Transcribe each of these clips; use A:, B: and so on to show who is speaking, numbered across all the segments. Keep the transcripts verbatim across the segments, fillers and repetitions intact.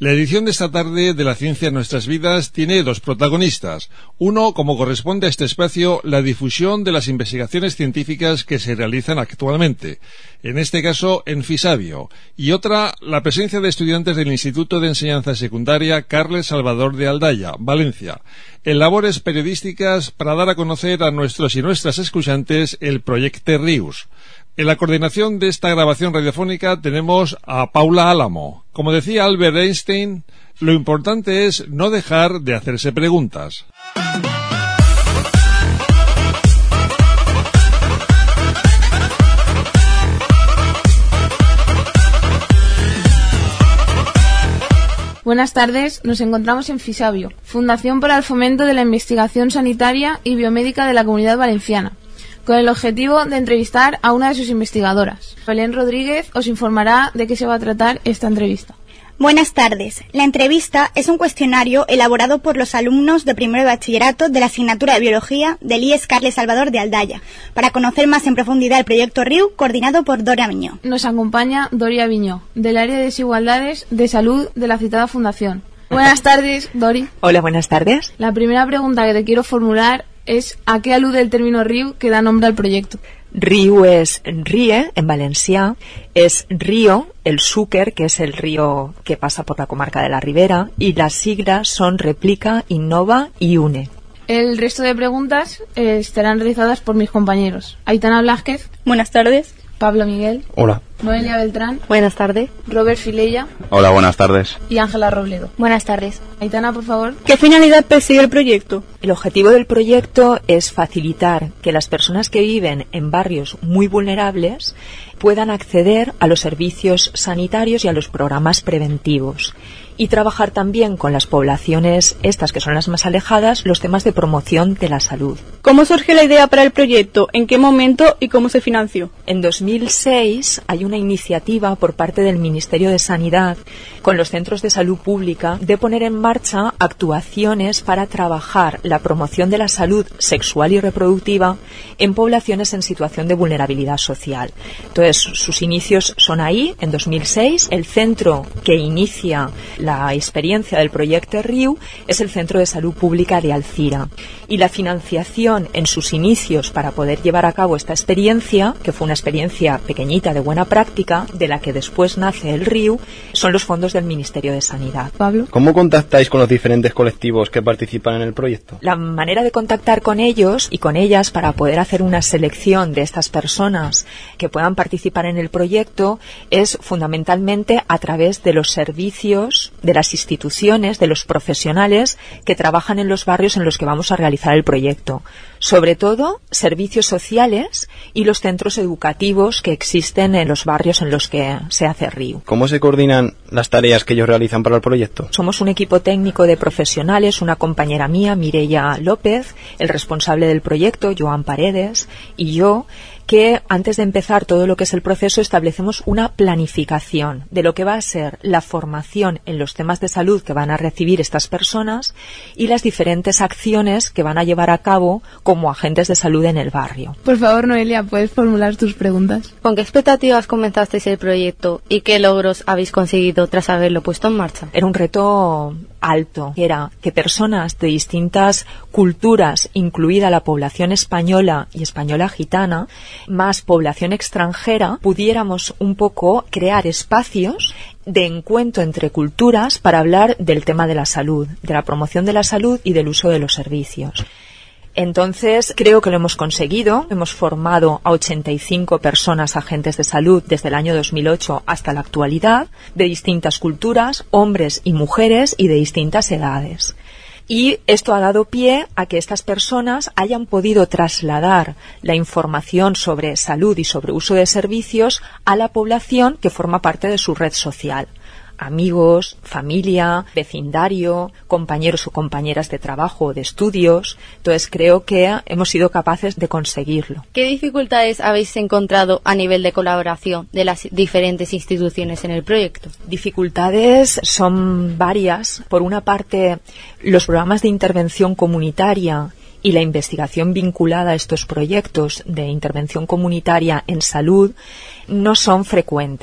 A: La edición de esta tarde de La Ciencia en Nuestras Vidas tiene dos protagonistas. Uno, como corresponde a este espacio, la difusión de las investigaciones científicas que se realizan actualmente, en este caso en Fisabio, y otra, la presencia de estudiantes del Instituto de Enseñanza Secundaria Carles Salvador de Aldaya, Valencia, en labores periodísticas para dar a conocer a nuestros y nuestras escuchantes el Proyecto Rius. En la coordinación de esta grabación radiofónica tenemos a Paula Álamo. Como decía Albert Einstein, lo importante es no dejar de hacerse preguntas.
B: Buenas tardes, nos encontramos en Fisabio, Fundación para el Fomento de la Investigación Sanitaria y Biomédica de la Comunidad Valenciana, con el objetivo de entrevistar a una de sus investigadoras. Belén Rodríguez os informará de qué se va a tratar esta entrevista.
C: Buenas tardes. La entrevista es un cuestionario elaborado por los alumnos de primero de bachillerato de la asignatura de Biología del I E S Carles Salvador de Aldaya, para conocer más en profundidad el proyecto Riu, coordinado por Dora Viñó.
B: Nos acompaña Doria Viñó, del área de desigualdades de salud de la citada fundación. Buenas tardes, Dori.
D: Hola, buenas tardes.
B: La primera pregunta que te quiero formular es ¿a qué alude el término Riu que da nombre al proyecto?
D: Riu es rie, en valencià, es río, el Xúquer, que es el río que pasa por la comarca de la Ribera, y las siglas son Replica, Innova y UNE.
B: El resto de preguntas eh, estarán realizadas por mis compañeros. Aitana Blázquez.
E: Buenas tardes.
B: Pablo Miguel.
F: Hola.
B: Noelia Beltrán.
E: Buenas tardes.
B: Robert Filella.
F: Hola, buenas tardes.
B: Y Ángela Robledo.
C: Buenas tardes.
B: Aitana, por favor.
E: ¿Qué finalidad persigue el proyecto?
D: El objetivo del proyecto es facilitar que las personas que viven en barrios muy vulnerables puedan acceder a los servicios sanitarios y a los programas preventivos, y trabajar también con las poblaciones, estas que son las más alejadas, los temas de promoción de la salud.
E: ¿Cómo surge la idea para el proyecto? ¿En qué momento y cómo se financió?
D: En dos mil seis hay una iniciativa por parte del Ministerio de Sanidad con los centros de salud pública de poner en marcha actuaciones para trabajar la promoción de la salud sexual y reproductiva en poblaciones en situación de vulnerabilidad social. Entonces, sus inicios son ahí, en dos mil seis. El centro que inicia la experiencia del proyecto Riu es el Centro de Salud Pública de Alcira. Y la financiación en sus inicios para poder llevar a cabo esta experiencia, que fue una experiencia pequeñita de buena práctica, de la que después nace el Riu, son los fondos del Ministerio de Sanidad.
B: Pablo.
F: ¿Cómo contactáis con los diferentes colectivos que participan en el proyecto?
D: La manera de contactar con ellos y con ellas para poder hacer una selección de estas personas que puedan participar en el proyecto es fundamentalmente a través de los servicios, de las instituciones, de los profesionales que trabajan en los barrios en los que vamos a realizar el proyecto. Sobre todo, servicios sociales y los centros educativos que existen en los barrios en los que se hace Riu.
F: ¿Cómo se coordinan las tareas que ellos realizan para el proyecto?
D: Somos un equipo técnico de profesionales, una compañera mía, Mireia López, el responsable del proyecto, Joan Paredes, y yo, que antes de empezar todo lo que es el proceso establecemos una planificación de lo que va a ser la formación en los temas de salud que van a recibir estas personas y las diferentes acciones que van a llevar a cabo como agentes de salud en el barrio.
B: Por favor, Noelia, ¿puedes formular tus preguntas?
E: ¿Con qué expectativas comenzasteis el proyecto y qué logros habéis conseguido tras haberlo puesto en marcha?
D: Era un reto alto, era que personas de distintas culturas, incluida la población española y española gitana, más población extranjera, pudiéramos un poco crear espacios de encuentro entre culturas para hablar del tema de la salud, de la promoción de la salud y del uso de los servicios. Entonces, creo que lo hemos conseguido. Hemos formado a ochenta y cinco personas agentes de salud desde el año dos mil ocho hasta la actualidad, de distintas culturas, hombres y mujeres y de distintas edades. Y esto ha dado pie a que estas personas hayan podido trasladar la información sobre salud y sobre uso de servicios a la población que forma parte de su red social. Amigos, familia, vecindario, compañeros o compañeras de trabajo o de estudios. Entonces creo que hemos sido capaces de conseguirlo.
E: ¿Qué dificultades habéis encontrado a nivel de colaboración de las diferentes instituciones en el proyecto?
D: Dificultades son varias. Por una parte, los programas de intervención comunitaria y la investigación vinculada a estos proyectos de intervención comunitaria en salud no son frecuentes.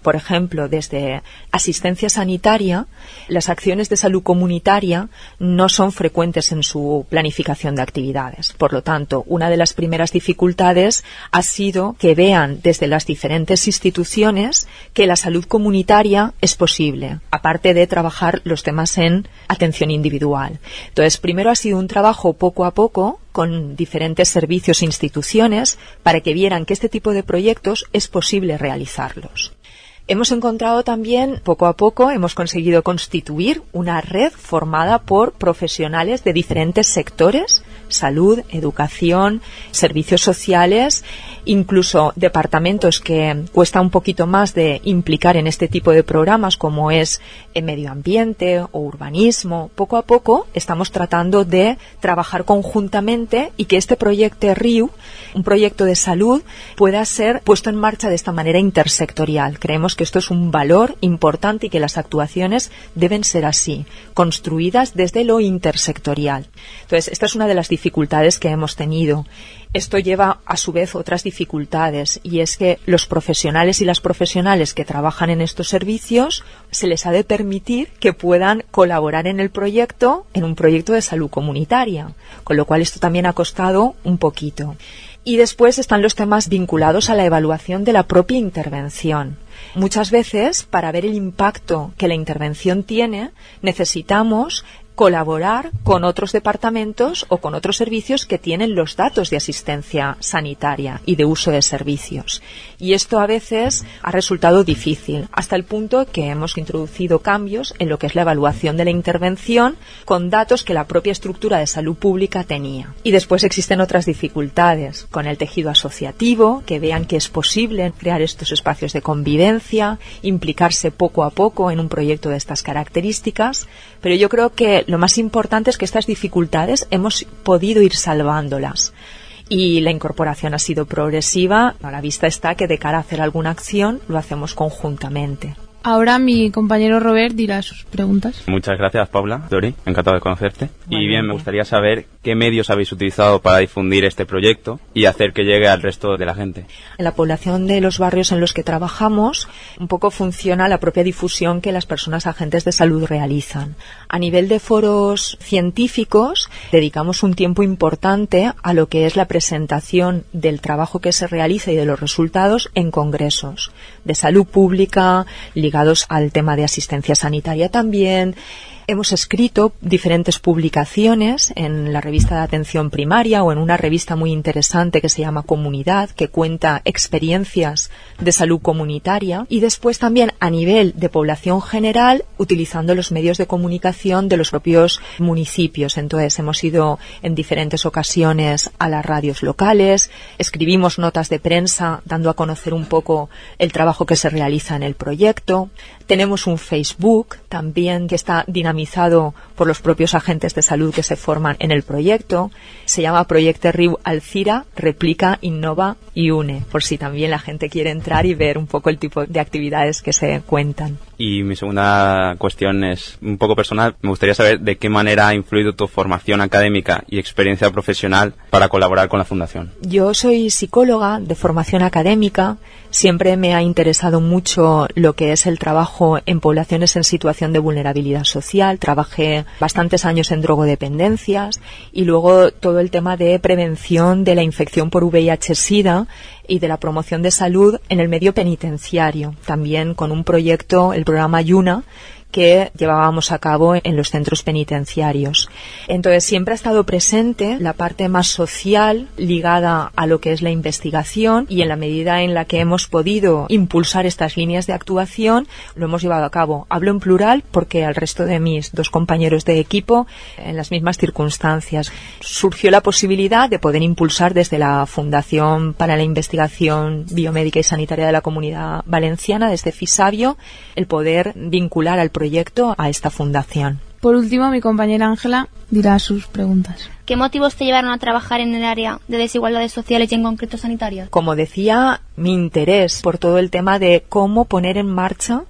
D: Por ejemplo, desde asistencia sanitaria, las acciones de salud comunitaria no son frecuentes en su planificación de actividades. Por lo tanto, una de las primeras dificultades ha sido que vean desde las diferentes instituciones que la salud comunitaria es posible, aparte de trabajar los temas en atención individual. Entonces, primero ha sido un trabajo poco a poco con diferentes servicios e instituciones para que vieran que este tipo de proyectos es posible realizarlos. Hemos encontrado también, poco a poco, hemos conseguido constituir una red formada por profesionales de diferentes sectores, salud, educación, servicios sociales, incluso departamentos que cuesta un poquito más de implicar en este tipo de programas, como es el medio ambiente o urbanismo. Poco a poco estamos tratando de trabajar conjuntamente y que este proyecto RIU, un proyecto de salud, pueda ser puesto en marcha de esta manera intersectorial. Creemos que esto es un valor importante y que las actuaciones deben ser así, construidas desde lo intersectorial. Entonces, esta es una de las dificultades que hemos tenido. Esto lleva a su vez otras dificultades, y es que los profesionales y las profesionales que trabajan en estos servicios se les ha de permitir que puedan colaborar en el proyecto, en un proyecto de salud comunitaria, con lo cual esto también ha costado un poquito. Y después están los temas vinculados a la evaluación de la propia intervención. Muchas veces, para ver el impacto que la intervención tiene, necesitamos colaborar con otros departamentos o con otros servicios que tienen los datos de asistencia sanitaria y de uso de servicios. Y esto a veces ha resultado difícil, hasta el punto que hemos introducido cambios en lo que es la evaluación de la intervención con datos que la propia estructura de salud pública tenía. Y después existen otras dificultades con el tejido asociativo, que vean que es posible crear estos espacios de convivencia, implicarse poco a poco en un proyecto de estas características, pero yo creo que lo más importante es que estas dificultades hemos podido ir salvándolas. Y la incorporación ha sido progresiva. A la vista está que de cara a hacer alguna acción lo hacemos conjuntamente.
B: Ahora mi compañero Robert dirá sus preguntas.
G: Muchas gracias, Paula. Dori, encantado de conocerte. Bueno, y bien, me gustaría saber qué medios habéis utilizado para difundir este proyecto y hacer que llegue al resto de la gente.
D: En la población de los barrios en los que trabajamos, un poco funciona la propia difusión que las personas agentes de salud realizan. A nivel de foros científicos, dedicamos un tiempo importante a lo que es la presentación del trabajo que se realiza y de los resultados en congresos de salud pública, ligados al tema de asistencia sanitaria también. Hemos escrito diferentes publicaciones en la revista de atención primaria o en una revista muy interesante que se llama Comunidad, que cuenta experiencias de salud comunitaria, y después también a nivel de población general utilizando los medios de comunicación de los propios municipios. Entonces hemos ido en diferentes ocasiones a las radios locales, escribimos notas de prensa dando a conocer un poco el trabajo que se realiza en el proyecto. Tenemos un Facebook también que está dinamizado por los propios agentes de salud que se forman en el proyecto. Se llama Proyecto RIU Alcira, Replica, Innova y Une, por si también la gente quiere entrar y ver un poco el tipo de actividades que se cuentan.
G: Y mi segunda cuestión es un poco personal. Me gustaría saber de qué manera ha influido tu formación académica y experiencia profesional para colaborar con la Fundación.
D: Yo soy psicóloga de formación académica. Siempre me ha interesado mucho lo que es el trabajo en poblaciones en situación de vulnerabilidad social. Trabajé bastantes años en drogodependencias y luego todo el tema de prevención de la infección por V I H SIDA y de la promoción de salud en el medio penitenciario, también con un proyecto, el programa Yuna, que llevábamos a cabo en los centros penitenciarios. Entonces siempre ha estado presente la parte más social ligada a lo que es la investigación, y en la medida en la que hemos podido impulsar estas líneas de actuación lo hemos llevado a cabo. Hablo en plural porque al resto de mis dos compañeros de equipo, en las mismas circunstancias, surgió la posibilidad de poder impulsar desde la Fundación para la Investigación Biomédica y Sanitaria de la Comunidad Valenciana, desde FISABIO, el poder vincular al proyecto a esta fundación.
B: Por último, mi compañera Ángela dirá sus preguntas.
H: ¿Qué motivos te llevaron a trabajar en el área de desigualdades sociales y en concreto sanitarias?
D: Como decía, mi interés por todo el tema de cómo poner en marcha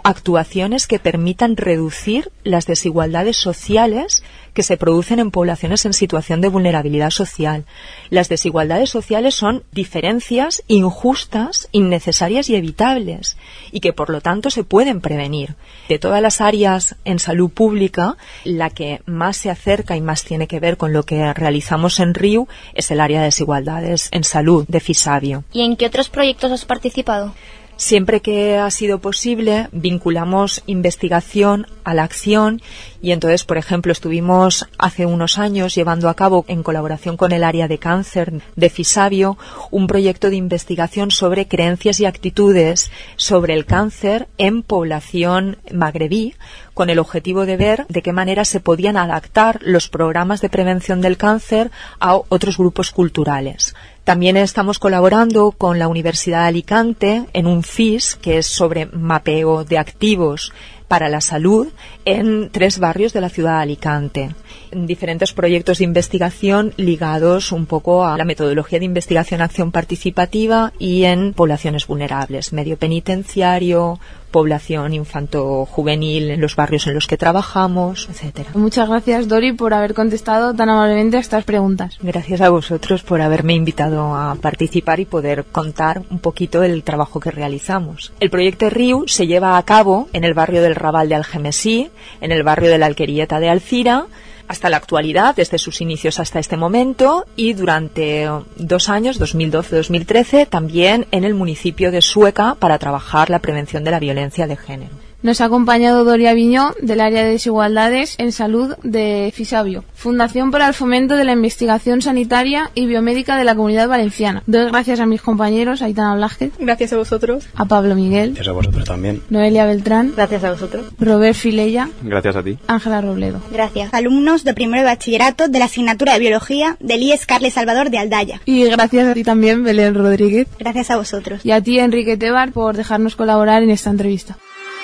D: actuaciones que permitan reducir las desigualdades sociales que se producen en poblaciones en situación de vulnerabilidad social. Las desigualdades sociales son diferencias injustas, innecesarias y evitables, y que por lo tanto se pueden prevenir. De todas las áreas en salud pública, la que más se acerca y más tiene que ver con lo que realizamos en R I U es el área de desigualdades en salud de Fisabio.
H: ¿Y en qué otros proyectos has participado?
D: Siempre que ha sido posible, vinculamos investigación a la acción y entonces, por ejemplo, estuvimos hace unos años llevando a cabo, en colaboración con el área de cáncer de Fisabio, un proyecto de investigación sobre creencias y actitudes sobre el cáncer en población magrebí, con el objetivo de ver de qué manera se podían adaptar los programas de prevención del cáncer a otros grupos culturales. También estamos colaborando con la Universidad de Alicante en un F I S, que es sobre mapeo de activos para la salud en tres barrios de la ciudad de Alicante. En diferentes proyectos de investigación ligados un poco a la metodología de investigación acción participativa y en poblaciones vulnerables, medio penitenciario, población infanto-juvenil en los barrios en los que trabajamos, etcétera.
B: Muchas gracias, Dori, por haber contestado tan amablemente a estas preguntas.
D: Gracias a vosotros por haberme invitado a participar y poder contar un poquito del trabajo que realizamos. El proyecto R I U se lleva a cabo en el barrio del Raval de Algemesí, en el barrio de la Alquerieta de Alcira, hasta la actualidad, desde sus inicios hasta este momento, y durante dos años, dos mil doce dos mil trece, también en el municipio de Sueca para trabajar la prevención de la violencia de género.
B: Nos ha acompañado Doria Viñó, del área de desigualdades en salud de Fisabio, Fundación para el Fomento de la Investigación Sanitaria y Biomédica de la Comunidad Valenciana. Doy gracias a mis compañeros, Aitana Blázquez.
I: Gracias a vosotros.
B: A Pablo Miguel.
F: Gracias a vosotros también.
B: Noelia Beltrán.
E: Gracias a vosotros.
B: Robert Filella.
G: Gracias a ti.
B: Ángela Robledo.
C: Gracias. Alumnos de primero de bachillerato de la asignatura de Biología del I E S Carles Salvador de Aldaya.
B: Y gracias a ti también, Belén Rodríguez.
C: Gracias a vosotros.
B: Y a ti, Enrique Tebar, por dejarnos colaborar en esta entrevista.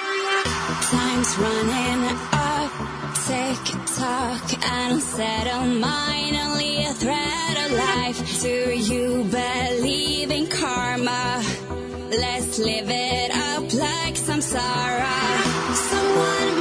J: Time's running up, tick tock, unsettled mind, only a thread of life. Do you believe in karma? Let's live it up like samsara. Someone